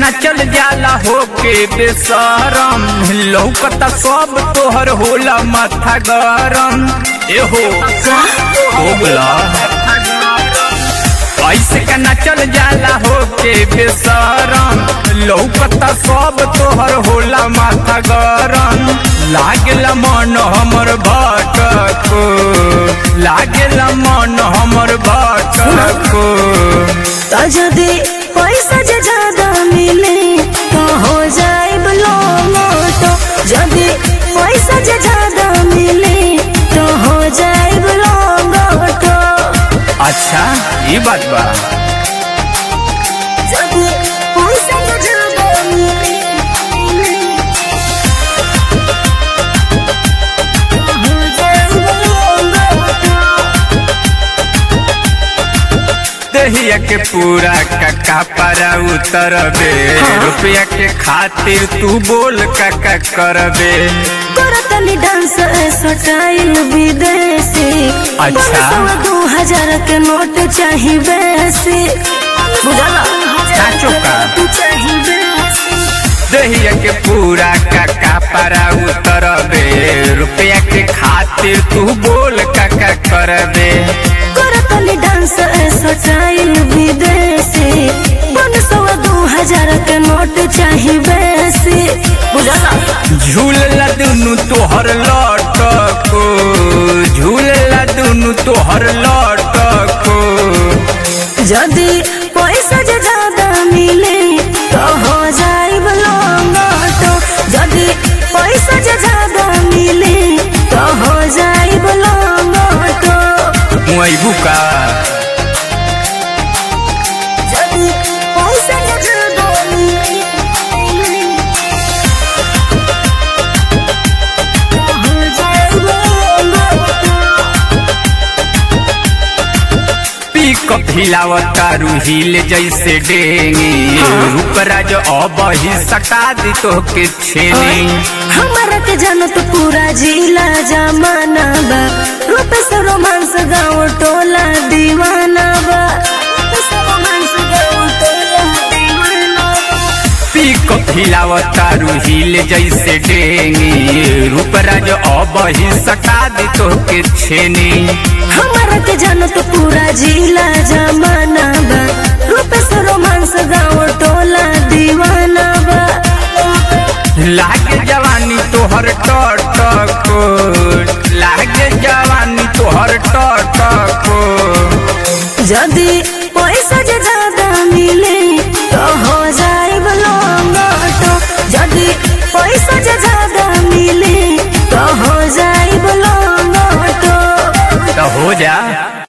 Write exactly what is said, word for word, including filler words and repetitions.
न चल जाला होके बेसरम, लौकता सब तोहर होला माथा गरम। एहो होगला ऐसे का न चल जाला होके बेसरम, लौकता सब तोहर होला माथा गरम। लागेला मन हमर भटको, लागेला मन हमर भटको। जदि पैसा जे ज्यादा मिले तो हो जाए ब्लोमोटो, जदि पैसा जे ज्यादा मिले तो हो जाए ब्लोमोटो। अच्छा ये बात बा। जदि पैसा जे ज्यादा मिले तो हो जाए ब्लोमोटो। दहिया के पूरा काका पारा उतरबे, रुपया के खातिर तू बोल काका करबे। करतनी डांस स्टाइल विदेशी, अच्छा दो हजार के नोट चाहिए बेसी, बुझला साचो का चाहिए बेसी। दहिया के पूरा काका पारा उतरबे, रुपया के खातिर तू बोल काका करबे। करतनी डांस स्टाइल विदेशी, सौ दो हजार के नोट चाहिए बेसी, बुझला झूलला दुनु तोहर लटको, झूलला दुनु तोहर लटको। जदि पैसा जे ज्यादा मिले तो हो जाए ब्लोमोटो, जदि पैसा जे ज्यादा मिले तो हो जाए ब्लोमोटो। मुआइबू का जदि पैसा जे ज्यादा मिले तो हो जाए ब्लोमोटो। पिकअप हिलावता रूहिल जैसे डेंगी, रूपराज अब ही सटा दी तो के छेनी। हमारा के जानत पूरा जिला जमाना बा, रूप से रोमांस गाँव टोला दीवाना बा, रूप से रोमांस गाँव टोला दीवाना बा। पिकअप हिलावता रूहिल जैसे डेंगी, रूपराज अब ही सटा दी तो के छेनी। हमारा के जानत पूरा जिला जमाना बा, रूप से रोमांस गाँव टोला दीवाना बा। लागे जवानी तोहर टटको, लागे जवानी तोहर टटको। जदि पैसा जे ज्यादा मिले तो हो जाए ब्लोमोटो, जदि पैसा जे ज्यादा मिले तो हो जाए ब्लोमोटो। तो हो जा।